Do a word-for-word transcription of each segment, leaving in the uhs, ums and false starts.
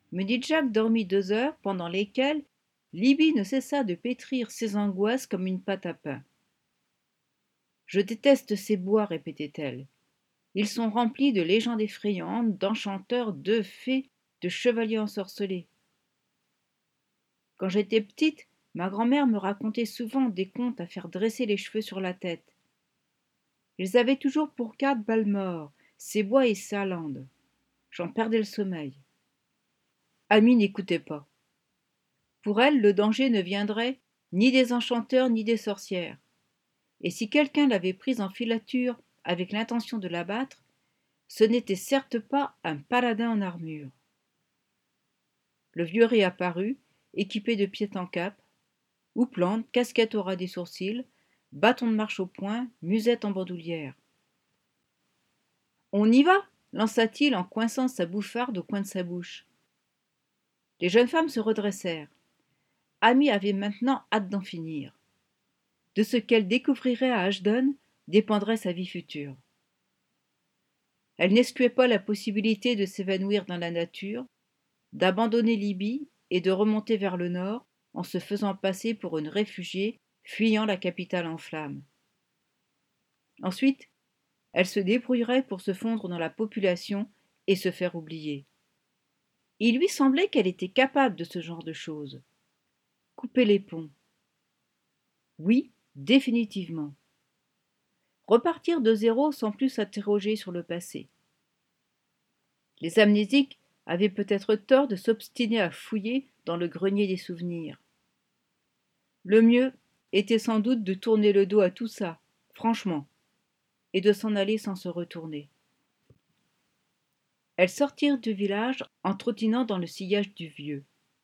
Jack dormit deux heures, pendant lesquelles Libby ne cessa de pétrir ses angoisses comme une pâte à pain. « Je déteste ces bois, répétait-elle. Ils sont remplis de légendes effrayantes, d'enchanteurs, de fées, de chevaliers ensorcelés. Quand j'étais petite, ma grand-mère me racontait souvent des contes à faire dresser les cheveux sur la tête. Ils avaient toujours pour cadre Balmore, ses bois et sa lande. J'en perdais le sommeil. » Amy n'écoutait pas. Pour elle, le danger ne viendrait ni des enchanteurs ni des sorcières. Et si quelqu'un l'avait prise en filature avec l'intention de l'abattre, ce n'était certes pas un paladin en armure. Le vieux réapparut, équipé de pied en cap, houppelande, casquette au ras des sourcils, bâton de marche au poing, musette en bandoulière. « On y va !» lança-t-il en coinçant sa bouffarde au coin de sa bouche. Les jeunes femmes se redressèrent. Amy avait maintenant hâte d'en finir. De ce qu'elle découvrirait à Ashdown dépendrait sa vie future. Elle n'excluait pas la possibilité de s'évanouir dans la nature, d'abandonner Libye et de remonter vers le nord en se faisant passer pour une réfugiée fuyant la capitale en flammes. Ensuite, elle se débrouillerait pour se fondre dans la population et se faire oublier. Il lui semblait qu'elle était capable de ce genre de choses. Couper les ponts. Oui, définitivement. Repartir de zéro sans plus s'interroger sur le passé. Les amnésiques avaient peut-être tort de s'obstiner à fouiller dans le grenier des souvenirs. Le mieux était sans doute de tourner le dos à tout ça, franchement, et de s'en aller sans se retourner. Elles sortirent du village en trottinant dans le sillage du vieux.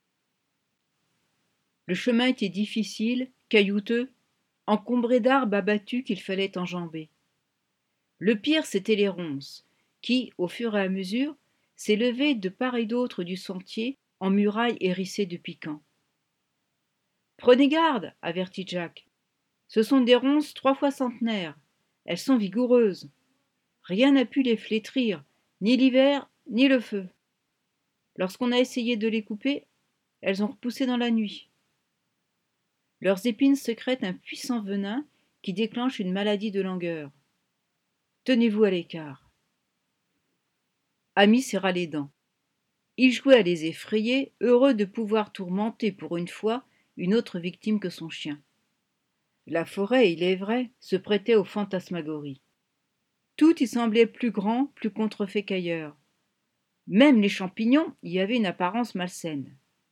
Le chemin était difficile, caillouteux, encombré d'arbres abattus qu'il fallait enjamber. Le pire, c'étaient les ronces, qui, au fur et à mesure, s'élevaient de part et d'autre du sentier en murailles hérissées de piquants. « Prenez garde, avertit Jack. Ce sont des ronces trois fois centenaires. Elles sont vigoureuses. Rien n'a pu les flétrir, ni l'hiver, ni le feu. Lorsqu'on a essayé de les couper, elles ont repoussé dans la nuit. Leurs épines sécrètent un puissant venin qui déclenche une maladie de langueur. Tenez-vous à l'écart. » Amy serra les dents. Il jouait à les effrayer, heureux de pouvoir tourmenter pour une fois une autre victime que son chien. La forêt, il est vrai, se prêtait aux fantasmagories. Tout y semblait plus grand, plus contrefait qu'ailleurs. Même les champignons y avaient une apparence malsaine.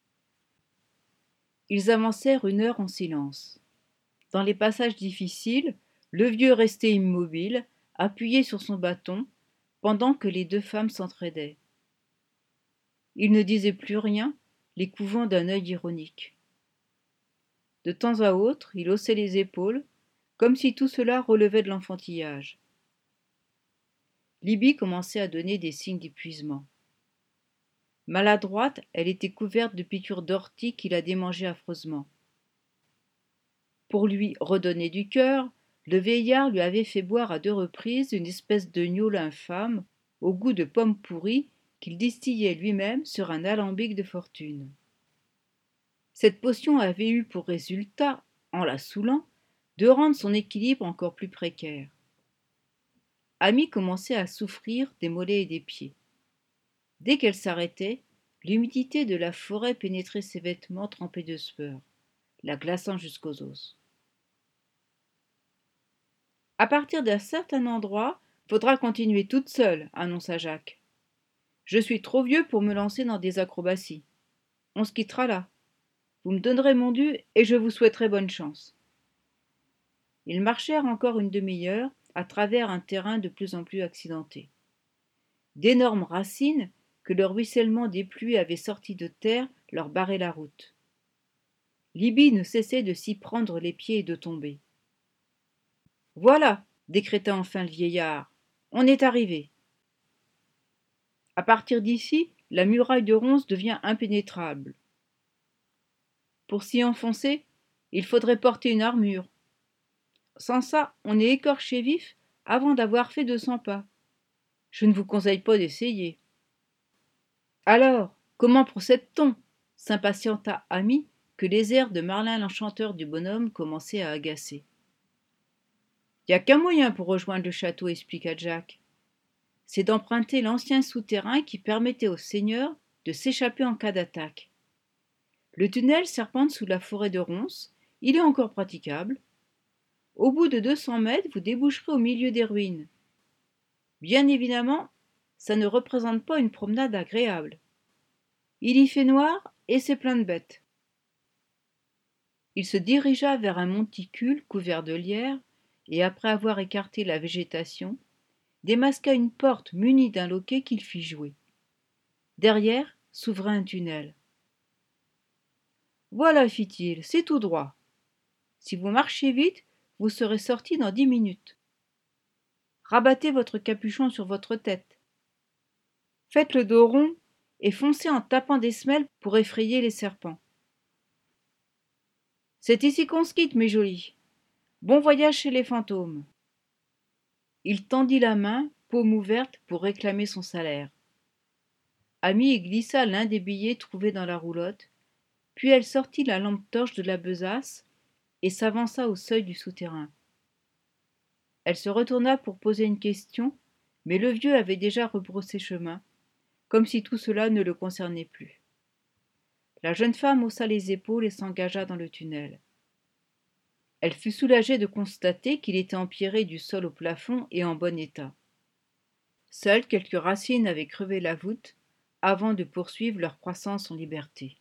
Ils avancèrent une heure en silence. Dans les passages difficiles, le vieux restait immobile, appuyé sur son bâton, pendant que les deux femmes s'entraidaient. Il ne disait plus rien, les couvant d'un œil ironique. De temps à autre, il haussait les épaules, comme si tout cela relevait de l'enfantillage. Libby commençait à donner des signes d'épuisement. Maladroite, elle était couverte de piqûres d'ortie qui la démangeaient affreusement. Pour lui redonner du cœur, le vieillard lui avait fait boire à deux reprises une espèce de gnôle infâme, au goût de pomme pourrie, qu'il distillait lui-même sur un alambic de fortune. Cette potion avait eu pour résultat, en la saoulant, de rendre son équilibre encore plus précaire. Amy commençait à souffrir des mollets et des pieds. Dès qu'elle s'arrêtait, l'humidité de la forêt pénétrait ses vêtements trempés de sueur, la glaçant jusqu'aux os. « À partir d'un certain endroit, faudra continuer toute seule, annonça Jacques. Je suis trop vieux pour me lancer dans des acrobaties. On se quittera là. Vous me donnerez mon dû et je vous souhaiterai bonne chance. » Ils marchèrent encore une demi-heure à travers un terrain de plus en plus accidenté. D'énormes racines, que le ruissellement des pluies avait sorties de terre, leur barraient la route. Libby ne cessait de s'y prendre les pieds et de tomber. « Voilà, décréta enfin le vieillard, on est arrivé. À partir d'ici, la muraille de ronces devient impénétrable. Pour s'y enfoncer, il faudrait porter une armure. Sans ça, on est écorché vif avant d'avoir fait deux cents pas. Je ne vous conseille pas d'essayer. Alors, Comment procède-t-on? S'impatienta Ami, que les airs de Merlin l'enchanteur du bonhomme commençaient à agacer. « Y a qu'un moyen pour rejoindre le château, expliqua Jack. C'est d'emprunter l'ancien souterrain qui permettait au seigneur de s'échapper en cas d'attaque. Le tunnel serpente sous la forêt de ronces, il est encore praticable. Au bout de deux cents mètres, vous déboucherez au milieu des ruines. Bien évidemment, ça ne représente pas une promenade agréable. Il y fait noir et c'est plein de bêtes. » Il se dirigea vers un monticule couvert de lierre et, après avoir écarté la végétation, démasqua une porte munie d'un loquet qu'il fit jouer. Derrière s'ouvrait un tunnel. « Voilà, fit-il, c'est tout droit. Si vous marchez vite, vous serez sorti dans dix minutes. Rabattez votre capuchon sur votre tête. Faites le dos rond et foncez en tapant des semelles pour effrayer les serpents. C'est ici qu'on se quitte, mes jolis. Bon voyage chez les fantômes. » Il tendit la main, paume ouverte, pour réclamer son salaire. Ami glissa l'un des billets trouvés dans la roulotte, puis elle sortit la lampe torche de la besace et s'avança au seuil du souterrain. Elle se retourna pour poser une question, mais le vieux avait déjà rebroussé chemin, comme si tout cela ne le concernait plus. La jeune femme haussa les épaules et s'engagea dans le tunnel. Elle fut soulagée de constater qu'il était empierré du sol au plafond et en bon état. Seules quelques racines avaient crevé la voûte avant de poursuivre leur croissance en liberté.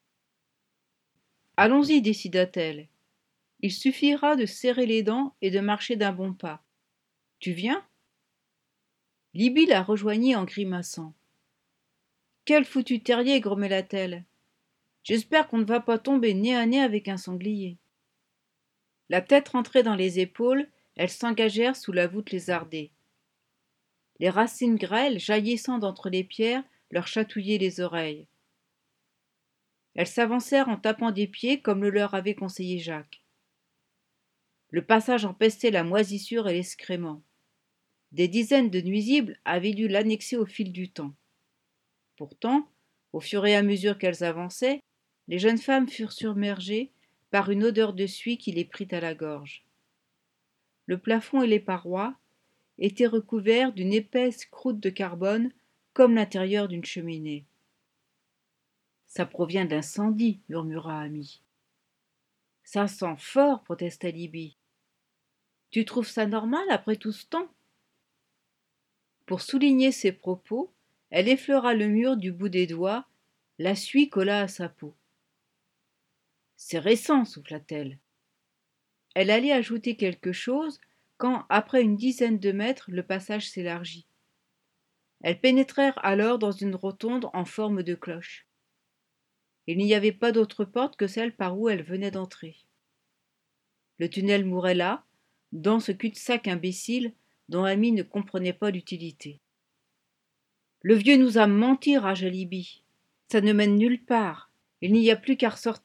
« Allons-y, décida-t-elle. Il suffira de serrer les dents et de marcher d'un bon pas. Tu viens ?» Libye la rejoignit en grimaçant. « Quel foutu terrier !» grommela-t-elle. « J'espère qu'on ne va pas tomber nez à nez avec un sanglier. » La tête rentrée dans les épaules, elles s'engagèrent sous la voûte lézardée. Les racines grêles jaillissant d'entre les pierres leur chatouillaient les oreilles. Elles s'avancèrent en tapant des pieds comme le leur avait conseillé Jacques. Le passage empestait la moisissure et l'excrément. Des dizaines de nuisibles avaient dû l'annexer au fil du temps. Pourtant, au fur et à mesure qu'elles avançaient, les jeunes femmes furent submergées par une odeur de suie qui les prit à la gorge. Le plafond et les parois étaient recouverts d'une épaisse croûte de carbone comme l'intérieur d'une cheminée. « Ça provient d'incendie, » murmura Ami. « Ça sent fort, » protesta Libye. « Tu trouves ça normal après tout ce temps ?» Pour souligner ses propos, elle effleura le mur du bout des doigts, la suie colla à sa peau. « C'est récent, souffla-t-elle. Elle allait ajouter quelque chose quand, après une dizaine de mètres, le passage s'élargit. Elles pénétrèrent alors dans une rotonde en forme de cloche. Il n'y avait pas d'autre porte que celle par où elles venaient d'entrer. Le tunnel mourait là, dans ce cul-de-sac imbécile dont Ami ne comprenait pas l'utilité. « Le vieux nous a menti, ragea Libye. Ça ne mène nulle part. Il n'y a plus qu'à ressortir. »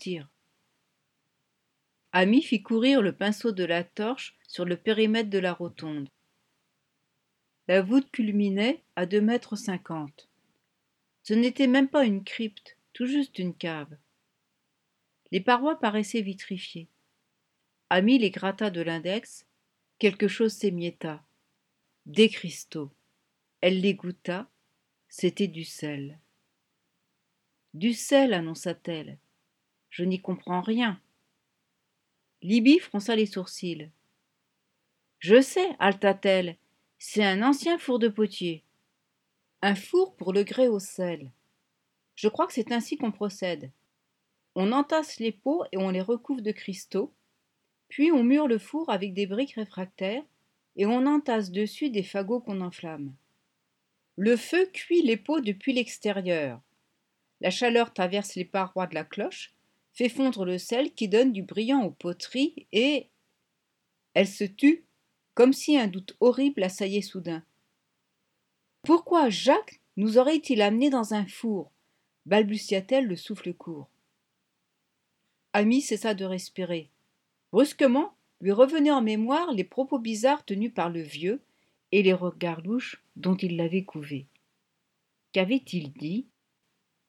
Ami fit courir le pinceau de la torche sur le périmètre de la rotonde. La voûte culminait à deux mètres cinquante. Ce n'était même pas une crypte, tout juste une cave. Les parois paraissaient vitrifiées. Ami les gratta de l'index. Quelque chose s'émietta. Des cristaux. Elle les goûta. C'était du sel. « Du sel, annonça-t-elle. Je n'y comprends rien. » Libye fronça les sourcils. « Je sais, haleta-t-elle, c'est un ancien four de potier. Un four pour le grès au sel. Je crois que c'est ainsi qu'on procède. On entasse les pots et on les recouvre de cristaux, puis on mure le four avec des briques réfractaires et on entasse dessus des fagots qu'on enflamme. Le feu cuit les pots depuis l'extérieur. La chaleur traverse les parois de la cloche, fait fondre le sel qui donne du brillant aux poteries et... » Elle se tut, comme si un doute horrible l'assaillait soudain. « Pourquoi Jacques nous aurait-il amenés dans un four ?» balbutia-t-elle le souffle court. Ami cessa de respirer. Brusquement, lui revenaient en mémoire les propos bizarres tenus par le vieux et les regards louches dont il l'avait couvé. Qu'avait-il dit ?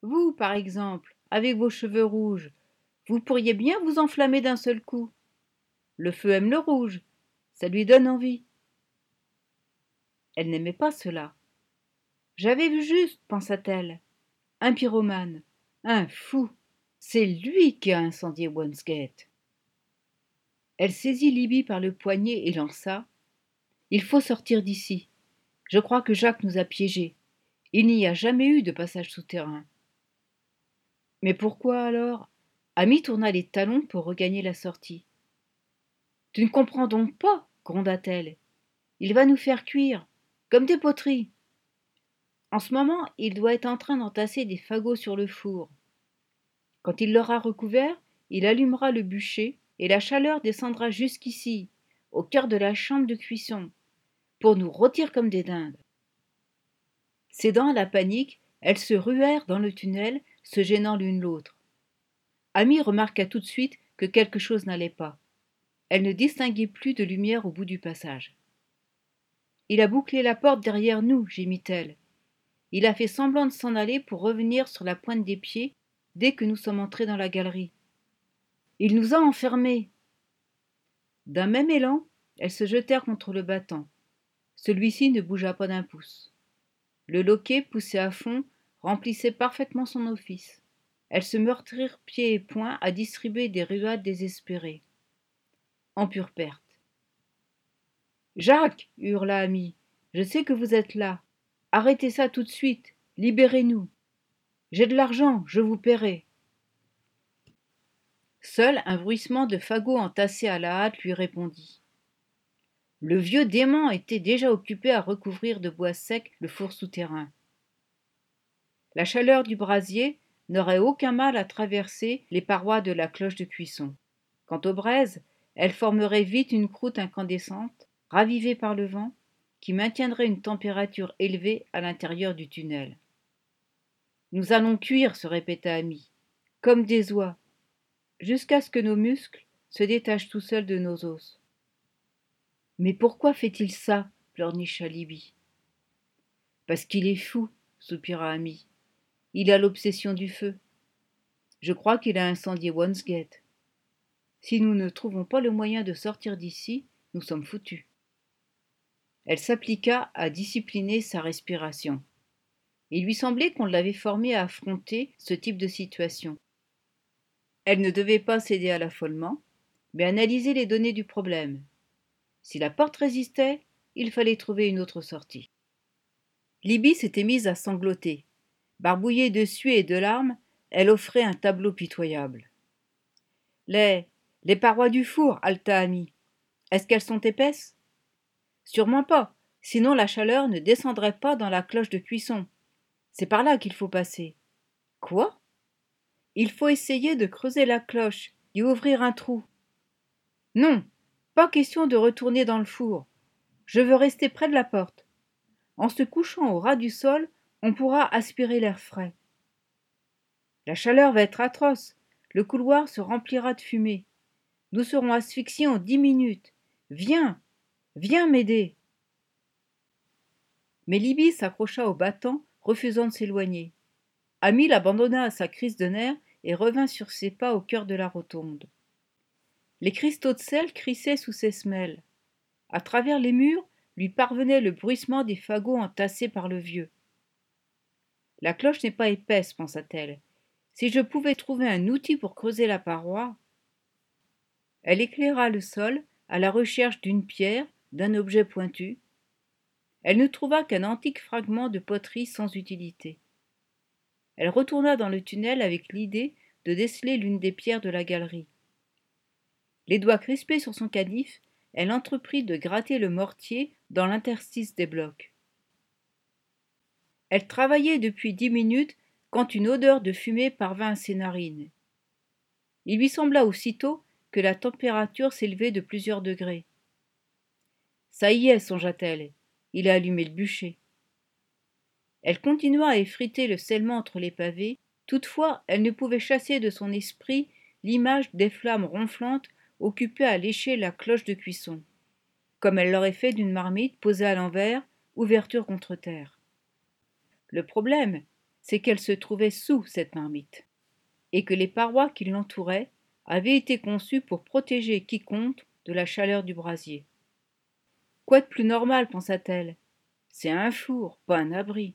Vous, par exemple, avec vos cheveux rouges, vous pourriez bien vous enflammer d'un seul coup. Le feu aime le rouge, ça lui donne envie. Elle n'aimait pas cela. J'avais vu juste, pensa-t-elle. Un pyromane, un fou. C'est lui qui a incendié Wandsgate. Elle saisit Libby par le poignet et lança. Il faut sortir d'ici. Je crois que Jacques nous a piégés. Il n'y a jamais eu de passage souterrain. Mais pourquoi alors? Amy tourna les talons pour regagner la sortie. Tu ne comprends donc pas, gronda-t-elle. Il va nous faire cuire, comme des poteries. En ce moment, il doit être en train d'entasser des fagots sur le four. Quand il l'aura recouvert, il allumera le bûcher et la chaleur descendra jusqu'ici, au cœur de la chambre de cuisson, pour nous rôtir comme des dindes. Cédant à la panique, elles se ruèrent dans le tunnel, se gênant l'une l'autre. Amy remarqua tout de suite que quelque chose n'allait pas. Elle ne distinguait plus de lumière au bout du passage. « Il a bouclé la porte derrière nous, gémit-elle. Il a fait semblant de s'en aller pour revenir sur la pointe des pieds dès que nous sommes entrés dans la galerie. Il nous a enfermés. » D'un même élan, elles se jetèrent contre le battant. Celui-ci ne bougea pas d'un pouce. Le loquet, poussé à fond, remplissait parfaitement son office. Elles se meurtrirent pieds et poings à distribuer des ruades désespérées. En pure perte. « Jacques !» hurla Amy. « Je sais que vous êtes là. Arrêtez ça tout de suite. Libérez-nous. J'ai de l'argent, je vous paierai. » Seul un bruissement de fagots entassés à la hâte lui répondit. Le vieux démon était déjà occupé à recouvrir de bois sec le four souterrain. La chaleur du brasier n'aurait aucun mal à traverser les parois de la cloche de cuisson. Quant aux braises, elles formeraient vite une croûte incandescente, ravivée par le vent, qui maintiendrait une température élevée à l'intérieur du tunnel. « Nous allons cuire, se répéta Amy, comme des oies, jusqu'à ce que nos muscles se détachent tout seuls de nos os. » « Mais pourquoi fait-il ça ?» pleurnicha Libby. « Parce qu'il est fou, soupira Amy. Il a l'obsession du feu. Je crois qu'il a incendié Wandsgate. Si nous ne trouvons pas le moyen de sortir d'ici, nous sommes foutus. » Elle s'appliqua à discipliner sa respiration. Il lui semblait qu'on l'avait formée à affronter ce type de situation. Elle ne devait pas céder à l'affolement, mais analyser les données du problème. Si la porte résistait, il fallait trouver une autre sortie. Libby s'était mise à sangloter. Barbouillée de suie et de larmes, elle offrait un tableau pitoyable. Les, les parois du four, haleta Amy. Est-ce qu'elles sont épaisses? Sûrement pas, sinon la chaleur ne descendrait pas dans la cloche de cuisson. C'est par là qu'il faut passer. Quoi? Il faut essayer de creuser la cloche, y ouvrir un trou. Non, pas question de retourner dans le four. Je veux rester près de la porte. En se couchant au ras du sol, on pourra aspirer l'air frais. La chaleur va être atroce. Le couloir se remplira de fumée. Nous serons asphyxiés en dix minutes. Viens, viens m'aider. Mais Libby s'accrocha au battant, refusant de s'éloigner. Amy l'abandonna à sa crise de nerfs et revint sur ses pas au cœur de la rotonde. Les cristaux de sel crissaient sous ses semelles. À travers les murs lui parvenait le bruissement des fagots entassés par le vieux. La cloche n'est pas épaisse, pensa-t-elle. Si je pouvais trouver un outil pour creuser la paroi. Elle éclaira le sol à la recherche d'une pierre, d'un objet pointu. Elle ne trouva qu'un antique fragment de poterie sans utilité. Elle retourna dans le tunnel avec l'idée de déceler l'une des pierres de la galerie. Les doigts crispés sur son canif, elle entreprit de gratter le mortier dans l'interstice des blocs. Elle travaillait depuis dix minutes quand une odeur de fumée parvint à ses narines. Il lui sembla aussitôt que la température s'élevait de plusieurs degrés. Ça y est, songea-t-elle, il a allumé le bûcher. Elle continua à effriter le scellement entre les pavés, toutefois elle ne pouvait chasser de son esprit l'image des flammes ronflantes occupées à lécher la cloche de cuisson, comme elle l'aurait fait d'une marmite posée à l'envers, ouverture contre terre. Le problème, c'est qu'elle se trouvait sous cette marmite, et que les parois qui l'entouraient avaient été conçues pour protéger quiconque de la chaleur du brasier. Quoi de plus normal, pensa-t-elle? C'est un four, pas un abri.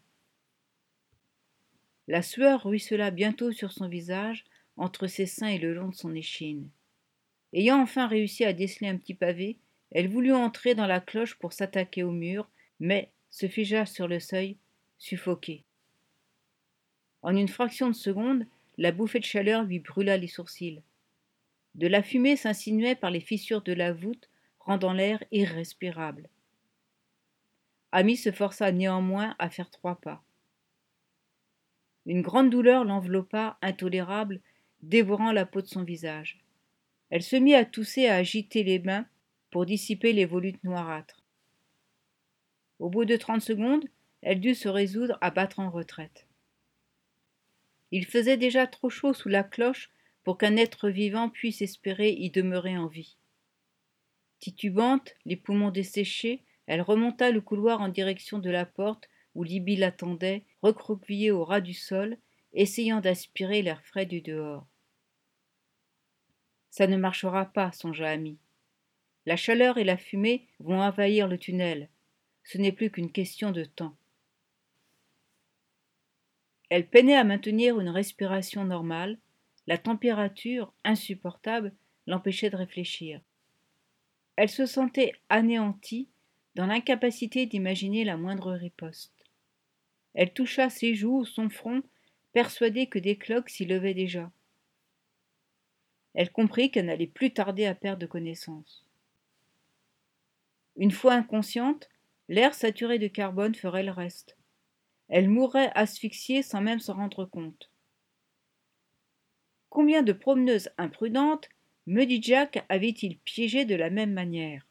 La sueur ruissela bientôt sur son visage, entre ses seins et le long de son échine. Ayant enfin réussi à déceler un petit pavé, elle voulut entrer dans la cloche pour s'attaquer au mur, mais se figea sur le seuil, suffoquée. En une fraction de seconde, la bouffée de chaleur lui brûla les sourcils. De la fumée s'insinuait par les fissures de la voûte, rendant l'air irrespirable. Amy se força néanmoins à faire trois pas. Une grande douleur l'enveloppa, intolérable, dévorant la peau de son visage. Elle se mit à tousser et à agiter les mains pour dissiper les volutes noirâtres. Au bout de trente secondes, elle dut se résoudre à battre en retraite. Il faisait déjà trop chaud sous la cloche pour qu'un être vivant puisse espérer y demeurer en vie. Titubante, les poumons desséchés, elle remonta le couloir en direction de la porte où Libby l'attendait, recroquevillée au ras du sol, essayant d'aspirer l'air frais du dehors. Ça ne marchera pas, songea Amy. La chaleur et la fumée vont envahir le tunnel. Ce n'est plus qu'une question de temps. Elle peinait à maintenir une respiration normale. La température, insupportable, l'empêchait de réfléchir. Elle se sentait anéantie, dans l'incapacité d'imaginer la moindre riposte. Elle toucha ses joues, son front, persuadée que des cloques s'y levaient déjà. Elle comprit qu'elle n'allait plus tarder à perdre connaissance. Une fois inconsciente, l'air saturé de carbone ferait le reste. Elle mourrait asphyxiée sans même s'en rendre compte. Combien de promeneuses imprudentes Muddy Jack avait-il piégées de la même manière?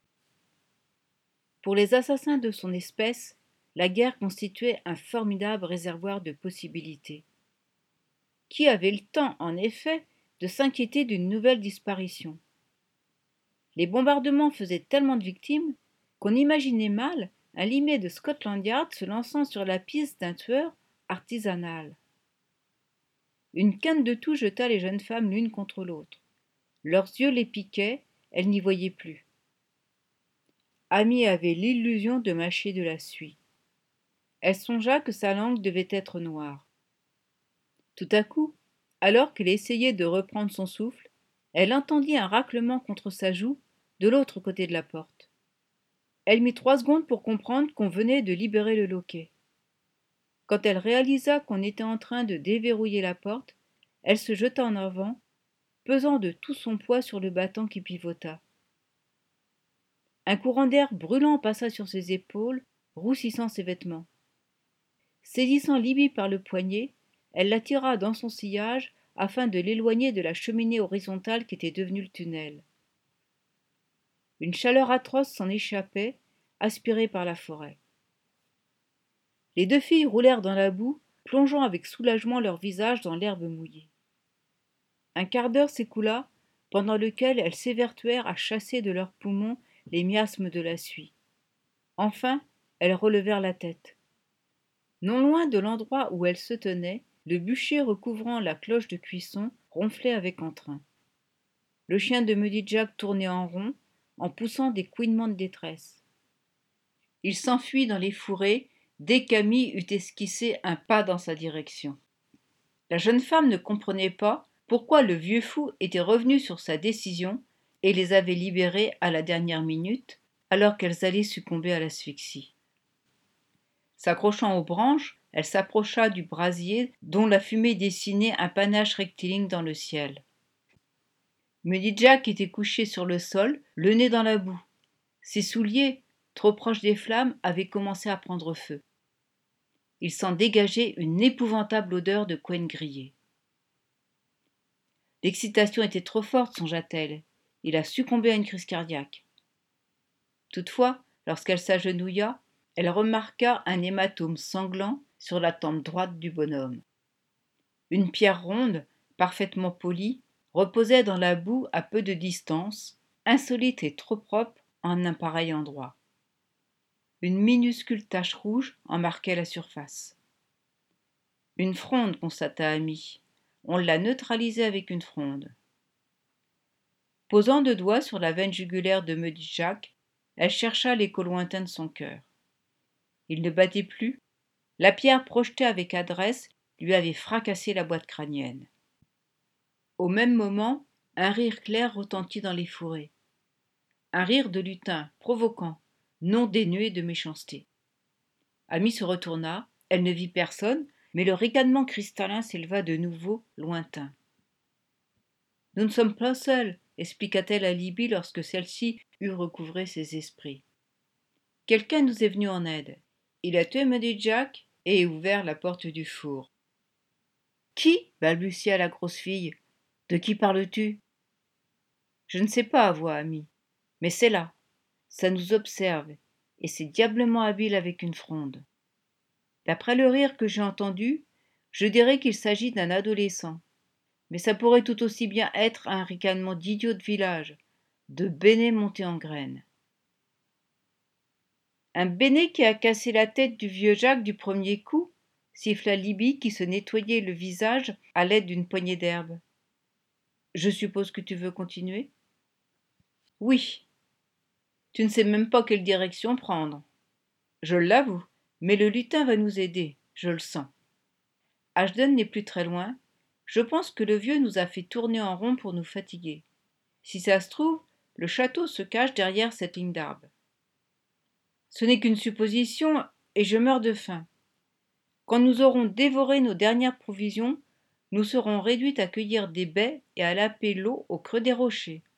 Pour les assassins de son espèce, la guerre constituait un formidable réservoir de possibilités. Qui avait le temps, en effet, de s'inquiéter d'une nouvelle disparition? Les bombardements faisaient tellement de victimes qu'on imaginait mal un limet de Scotland Yard se lançant sur la piste d'un tueur artisanal. Une quinte de toux jeta les jeunes femmes l'une contre l'autre. Leurs yeux les piquaient, elles n'y voyaient plus. Amy avait l'illusion de mâcher de la suie. Elle songea que sa langue devait être noire. Tout à coup, alors qu'elle essayait de reprendre son souffle, elle entendit un raclement contre sa joue de l'autre côté de la porte. Elle mit trois secondes pour comprendre qu'on venait de libérer le loquet. Quand elle réalisa qu'on était en train de déverrouiller la porte, elle se jeta en avant, pesant de tout son poids sur le battant qui pivota. Un courant d'air brûlant passa sur ses épaules, roussissant ses vêtements. Saisissant Libby par le poignet, elle la tira dans son sillage afin de l'éloigner de la cheminée horizontale qui était devenue le tunnel. Une chaleur atroce s'en échappait, aspirée par la forêt. Les deux filles roulèrent dans la boue, plongeant avec soulagement leur visage dans l'herbe mouillée. Un quart d'heure s'écoula, pendant lequel elles s'évertuèrent à chasser de leurs poumons les miasmes de la suie. Enfin, elles relevèrent la tête. Non loin de l'endroit où elles se tenaient, le bûcher recouvrant la cloche de cuisson ronflait avec entrain. Le chien de Muddy Jack tournait en rond, en poussant des couinements de détresse. Il s'enfuit dans les fourrés dès qu'Amy eut esquissé un pas dans sa direction. La jeune femme ne comprenait pas pourquoi le vieux fou était revenu sur sa décision et les avait libérées à la dernière minute, alors qu'elles allaient succomber à l'asphyxie. S'accrochant aux branches, elle s'approcha du brasier dont la fumée dessinait un panache rectiligne dans le ciel. Muddy Jack était couché sur le sol, le nez dans la boue. Ses souliers, trop proches des flammes, avaient commencé à prendre feu. Il s'en dégageait une épouvantable odeur de couenne grillée. L'excitation était trop forte, songea-t-elle. Il a succombé à une crise cardiaque. Toutefois, lorsqu'elle s'agenouilla, elle remarqua un hématome sanglant sur la tempe droite du bonhomme. Une pierre ronde, parfaitement polie, reposait dans la boue à peu de distance, insolite et trop propre en un pareil endroit. Une minuscule tache rouge en marquait la surface. Une fronde, constata Amy. On l'a neutralisé avec une fronde. Posant deux doigts sur la veine jugulaire de Muddy Jack, elle chercha l'écho lointain de son cœur. Il ne battait plus. La pierre projetée avec adresse lui avait fracassé la boîte crânienne. Au même moment, un rire clair retentit dans les fourrés. Un rire de lutin, provoquant, non dénué de méchanceté. Amy se retourna, elle ne vit personne, mais le ricanement cristallin s'éleva de nouveau, lointain. « Nous ne sommes pas seuls, expliqua-t-elle à Libby lorsque celle-ci eut recouvré ses esprits. Quelqu'un nous est venu en aide. Il a tué Muddy Jack et ouvert la porte du four. Qui balbutia la grosse fille. De qui parles-tu? Je ne sais pas, avoua Amy, mais c'est là. Ça nous observe, et c'est diablement habile avec une fronde. D'après le rire que j'ai entendu, je dirais qu'il s'agit d'un adolescent. Mais ça pourrait tout aussi bien être un ricanement d'idiot de village, de béné monté en graines. Un béné qui a cassé la tête du vieux Jacques du premier coup, siffla Libby qui se nettoyait le visage à l'aide d'une poignée d'herbe. Je suppose que tu veux continuer? Oui. Tu ne sais même pas quelle direction prendre. Je l'avoue, mais le lutin va nous aider, je le sens. Ashton n'est plus très loin. Je pense que le vieux nous a fait tourner en rond pour nous fatiguer. Si ça se trouve, le château se cache derrière cette ligne d'arbres. Ce n'est qu'une supposition, et je meurs de faim. Quand nous aurons dévoré nos dernières provisions, nous serons réduites à cueillir des baies et à laper l'eau au creux des rochers.